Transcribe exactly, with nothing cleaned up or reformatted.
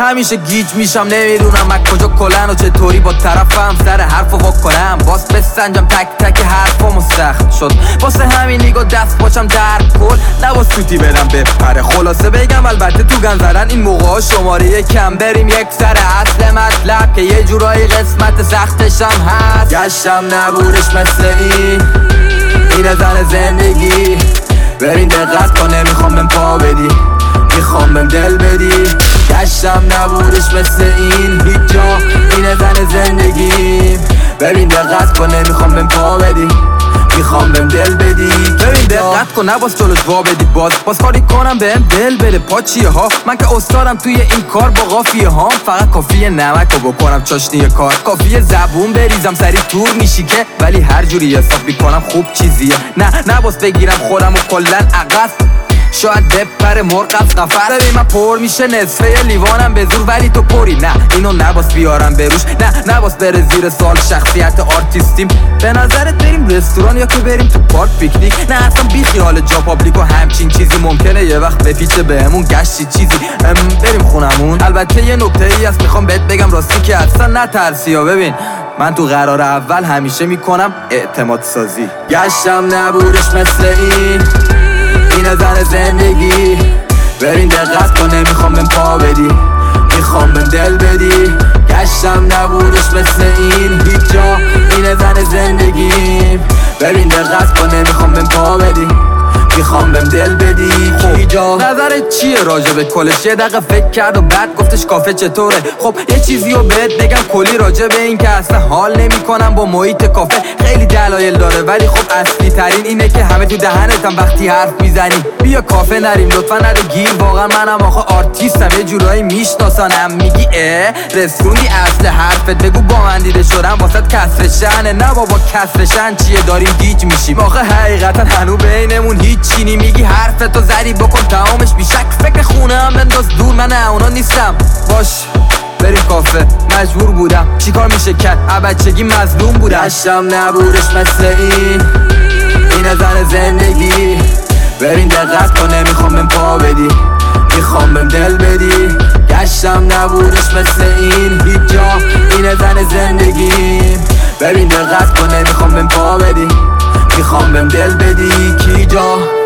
همیشه گیج میشم نمیدونم من کجا کلن و چطوری با طرفم سر حرفو وا کنم باز بسنجم تک تک حرفامو سخت شد واسه همین لیگو دست باشم در کل نباز توتی بدم بپره خلاصه بگم البته تو گن زدن این موقع ها شماره کم بریم یک سر اصل مطلب که یه جورایی قسمت سختشم هست گشتم نبودش مثل این اینه زن زندگی برین دقت کن نمیخوام بهم پا بدی میخوام بهم دل بدی گشتم نبودش مثل این هیچ جا اینه زن زندگی ببین دقت کن نمیخوام بهم پا بدی میخوام بهم دل بدی ببین دقت کن نباز جلوش وا بدی باز باز کاری کنم بهم دل بده پاچیه ها من که استادم توی این کار با قافیه ها فقط کافیه نمک رو بکنم چاشنی کار کافیه زبون بریزم سری تور میشی که ولی هر جوری حساب میکنم خوب چیزیه نه نباز بگیرم خودم و کلن عقص شاید بپره مرغ از قفس ببین من پر میشه نصفه لیوانم به زور ولی تو پری نه اینو نباس بیارم بروش نه نباس بره زیر سال شخصیت آرتیستیم به نظرت بریم رستوران یا که بریم تو پارک پیکنیک نه اصلا بی خیال جا پابلیک و همچین چیزی ممکنه یه وقت بپیچه بهمون گشتی چیزی بریم خونمون البته یه نکته ای هست میخوام بهت بگم راستی که اصلا نترسی یا ببین من تو قرار اول همیشه میکنم اعتماد سازی گشتم نبودش مثل این اینه زن زندگی برین دقت کن نمیخوام بهم پا بدی میخوام بهم دل بدی گشتم نبودش مثل این هیچ جا اینه زن زندگی برین دقت کن نمیخوام بهم پا بدی میخوام بهم دل بدی خب جا نظرت چیه راجع به کلش یه دقیقه فکر کرد و بعد گفتش کافه چطوره خب یه چیزی رو بهت بگم کلی راجع به این که اصلا حال نمیکنم با محیط کافه خیلی دلایل داره ولی خب اصلی ترین اینه که همه تو دهنتم وقتی حرف میزنی بیا کافه نریم لطفا نده گیر واقعا منم آخه آرتیستم یه جورایی میشناسانم میگی اه رسوندی اصل حرفت بگو با من دیده شدم واسط کسر شنه نه بابا کسر شن چیه داریم گیج میشیم آخه حقیقتا هنو بینمون هیچ چینی میگی حرفتو زدی بکن تمامش بیشک فکر خونه هم بنداز دور من اونا نیستم باش بریم کافه مجبور بودم چیکار میشه کرد بچگی مظلوم بودم گشتم نبودش مثل این اینه زن زندگی برین دقت کن نمیخوام بهم پا بدی میخوام بهم دل بدی گشتم نبودش مثل این هیچ جا اینه زن زندگی ببین دقت کن نمیخوام بهم پا بدی میخوام بهم دل بدی کی جا